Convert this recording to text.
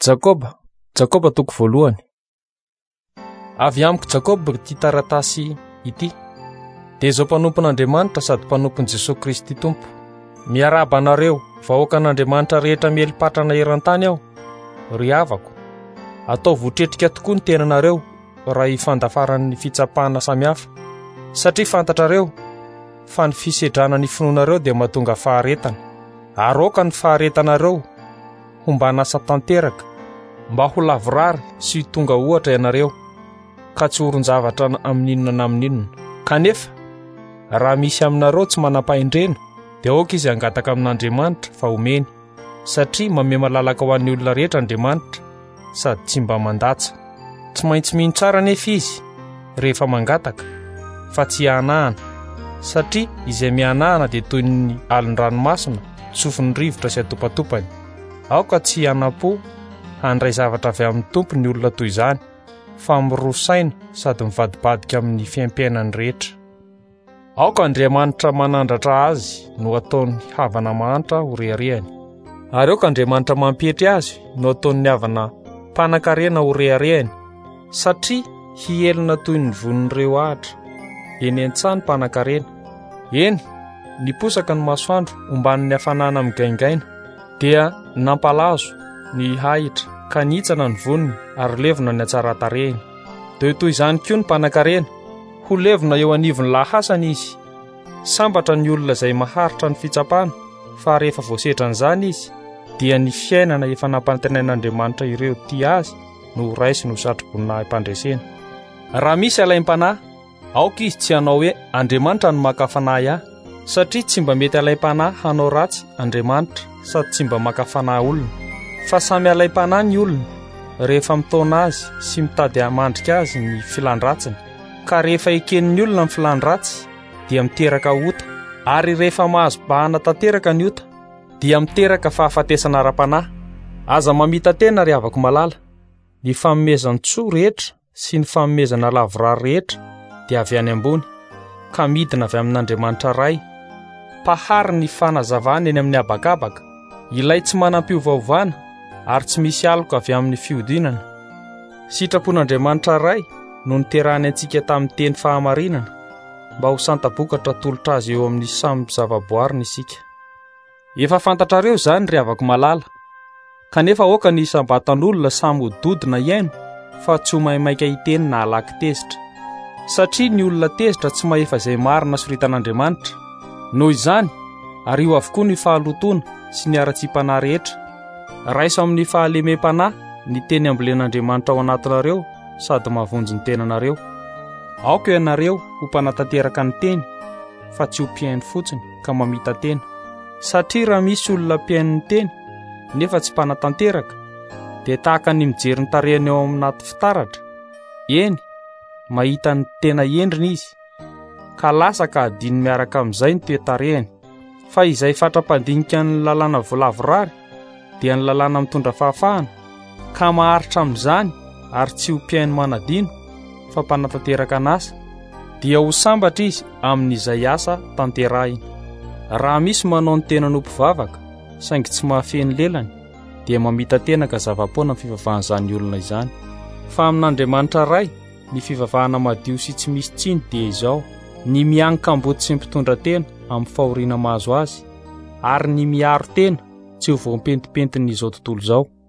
Jakoba toko voalohany. Avy amiko Jakoba ity taratasy ity. Dia izao mpanompon'Andriamanitra sady mpanompon'i Jesosy Kristy Tompo. Miaraba anareo, vahoakan'Andriamanitra rehetra melipatrana eran-tany aho, ry havako. Atao votretrika tokoa ny tenanareo raha ifandafaran'ny fitsapahana samihafa. Satria fantatrareo fa ny fisedrana ny finoanareo dia mahatonga faharetana. Aroka ny faharetanareo ho mba nasa tanteraka, mba ho lavorary sy tonga ohatra ianareo, ka tsy horon-javatra amin'inona na amin'inona. Kanefa raha misy aminareo tsy manam-pahendrena, dia aoka izy hangataka amin'Andriamanitra fa omeny, satria manome malalaka ho an'ny olona rehetra Andriamanitra sady tsy mba mandatsa. Tsy maintsy mino tsara nefa izy rehefa mangataka, fa tsy hanahana, satria izay mihanahana dia toy ny alon-dranomasina tsofin'ny rivotra sy atopatopany. Aoka tsy hanam-po handray zavatra avy amin'ny tompo ny olona toy izany, fa mirosaina sady mivadibadika amin'ny fiaim-piainany rehetra. Aoka Andriamanitra manandratra azy no ataony havana mahantra ho reharehany, ary aoka Andriamanitra mampetry azy no ataony havana mpanan-karena ho reharehany, satria hielina toy ny vonin'ireo ahitra eny an-tsaha ny mpanan-karena. Eny, niposaka ny masoandro omban'ny hafanana migaingaina, dia nampalazo ny ahitra ka nitsana ny voniny ary levona ny hatsaran-tarehiny. Dia toy izany koa ny mpanan-karena, ho levona eo anivon'ny lahasany izy. Sambatra ny olona izay maharitra ny fitsapana, fa rehefa voasedran'izany izy, dia ny fiainana efa nampanantenain'Andriamanitra ireo tia azy no raisy no satroboninahy mpandresena. Raha misy alaim-panahy, aoka izy tsy hanao hoe Andriamanitra no maka-fanahy ahy, satria tsy mba mety alaim-panahy hanao ratsy Andriamanitra sady tsy mba maka-fanahy olona. Fa samy alaim-panahy ny olona rehefa mitaona azy sy mitady hamandrika azy ny filandratsiny. Ka rehefa eken'ny olona ny filandratsy dia miteraka ota, ary rehefa mahazo bahana tanteraka ny ota dia miteraka fahafatesana ara-panahy. Aza mamita tena ry havako malala, ny fanomezany tsoa rehetra sy ny fanomezana lavorary rehetra dia avy any ambony, ka midina avy amin'Andriamanitra ray. Pahary ny fanazavana eny amin'ny habakabaka, ilay tsy manam-piovaovana ary tsy misy aloka avy amin'ny fiodinana. Sitrapon'Andriamanitra ray no niterahany antsika tamin'ny teny fahamarinana, mba ho santabokatra tolotra azy eo amin'ny samy zavaboarina isika. Efa fantatrareo izany ry havako malala, kanefa aoka ny sambatan'olona samy hododina iaino, fa tsy ho maimaika hiteny na halaky tezitra, satria ny olona tezitra tsy mahefa izay marina soritan'Andriamanitra. Noho izany, ary io avokoa ny fahalotona sy ny ara-tsi-panahy rehetra. Raiso amin'ny fahalemem-panahy ny teny ambolen'Andriamanitra ao anatinareo sady mahavonjy ny tenanareo. Aoka ianareo ho mpanatanteraka ny teny, fa tsy ho mpiainy fotsiny ka mamita tena. Satria raha misy olona mpiainy ny teny nefa tsy mpanatanteraka, dia tahaka ny mijery ny tarehiny eo anaty fitaratra. Eny, mahita ny tena endriny izy, ka lasa ka adiny miaraka amin'izay ny toe-tarehiny. Fa izay fatra-pandinika ny lalàna voalavorary dia ny lalàna mitondra fahafahana, ka maharitra amin'izany ary tsy ho mpiaino manadino fa mpanatanteraka an'asa, dia ho sambatra izy amin'izay asa tanterahiny. Raha misy manao ny tena nompivavaka saingy tsy mahafeny lelany, dia mamita tena ka zava-poana ny fivavahan'izany olona izany. Fa amin'Andriamanitra ray ny fivavahana madio sy tsy misy tsiny dia izao: ny miankin-kamboty sy mpitondra tena amin'ny fahoriana mahazo azy, ary ny miaro tena tsy ho voampentipentin'izao tontolo izao.